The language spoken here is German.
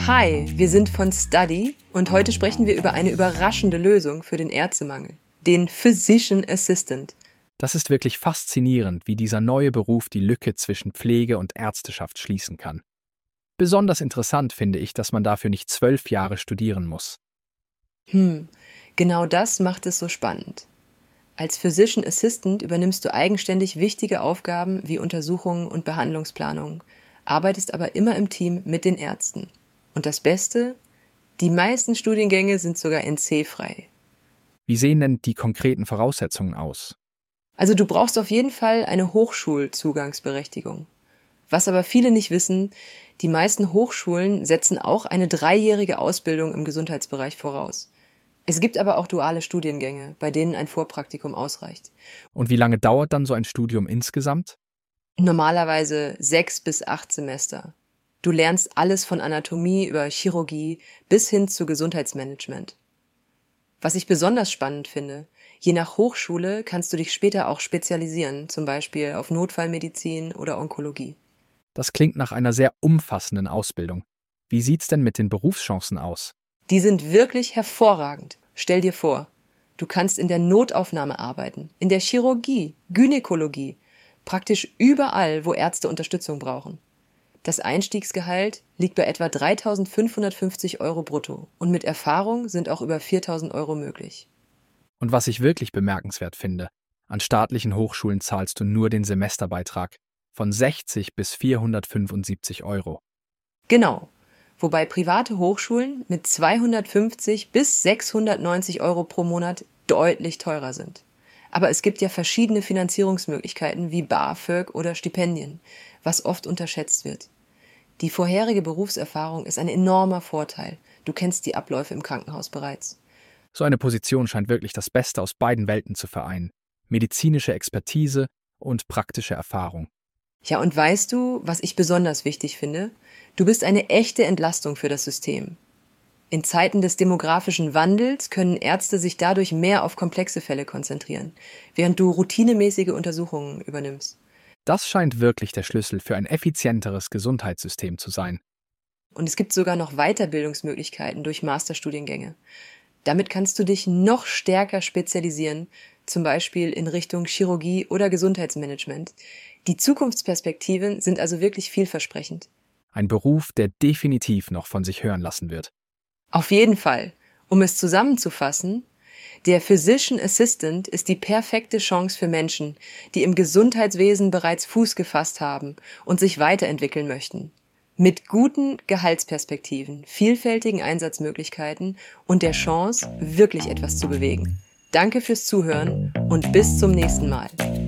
Hi, wir sind von Study und heute sprechen wir über eine überraschende Lösung für den Ärztemangel, den Physician Assistant. Das ist wirklich faszinierend, wie dieser neue Beruf die Lücke zwischen Pflege und Ärzteschaft schließen kann. Besonders interessant finde ich, dass man dafür nicht 12 Jahre studieren muss. Genau das macht es so spannend. Als Physician Assistant übernimmst du eigenständig wichtige Aufgaben wie Untersuchungen und Behandlungsplanung, arbeitest aber immer im Team mit den Ärzten. Und das Beste? Die meisten Studiengänge sind sogar NC-frei. Wie sehen denn die konkreten Voraussetzungen aus? Also du brauchst auf jeden Fall eine Hochschulzugangsberechtigung. Was aber viele nicht wissen, die meisten Hochschulen setzen auch eine 3-jährige Ausbildung im Gesundheitsbereich voraus. Es gibt aber auch duale Studiengänge, bei denen ein Vorpraktikum ausreicht. Und wie lange dauert dann so ein Studium insgesamt? Normalerweise 6 bis 8 Semester. Du lernst alles von Anatomie über Chirurgie bis hin zu Gesundheitsmanagement. Was ich besonders spannend finde, je nach Hochschule kannst du dich später auch spezialisieren, zum Beispiel auf Notfallmedizin oder Onkologie. Das klingt nach einer sehr umfassenden Ausbildung. Wie sieht's denn mit den Berufschancen aus? Die sind wirklich hervorragend. Stell dir vor, du kannst in der Notaufnahme arbeiten, in der Chirurgie, Gynäkologie, praktisch überall, wo Ärzte Unterstützung brauchen. Das Einstiegsgehalt liegt bei etwa 3.550 € brutto und mit Erfahrung sind auch über 4.000 € möglich. Und was ich wirklich bemerkenswert finde, an staatlichen Hochschulen zahlst du nur den Semesterbeitrag von 60 bis 475 €. Genau, wobei private Hochschulen mit 250 bis 690 € pro Monat deutlich teurer sind. Aber es gibt ja verschiedene Finanzierungsmöglichkeiten wie BAföG oder Stipendien, was oft unterschätzt wird. Die vorherige Berufserfahrung ist ein enormer Vorteil. Du kennst die Abläufe im Krankenhaus bereits. So eine Position scheint wirklich das Beste aus beiden Welten zu vereinen. Medizinische Expertise und praktische Erfahrung. Ja, und weißt du, was ich besonders wichtig finde? Du bist eine echte Entlastung für das System. In Zeiten des demografischen Wandels können Ärzte sich dadurch mehr auf komplexe Fälle konzentrieren, während du routinemäßige Untersuchungen übernimmst. Das scheint wirklich der Schlüssel für ein effizienteres Gesundheitssystem zu sein. Und es gibt sogar noch Weiterbildungsmöglichkeiten durch Masterstudiengänge. Damit kannst du dich noch stärker spezialisieren, zum Beispiel in Richtung Chirurgie oder Gesundheitsmanagement. Die Zukunftsperspektiven sind also wirklich vielversprechend. Ein Beruf, der definitiv noch von sich hören lassen wird. Auf jeden Fall. Um es zusammenzufassen, der Physician Assistant ist die perfekte Chance für Menschen, die im Gesundheitswesen bereits Fuß gefasst haben und sich weiterentwickeln möchten. Mit guten Gehaltsperspektiven, vielfältigen Einsatzmöglichkeiten und der Chance, wirklich etwas zu bewegen. Danke fürs Zuhören und bis zum nächsten Mal.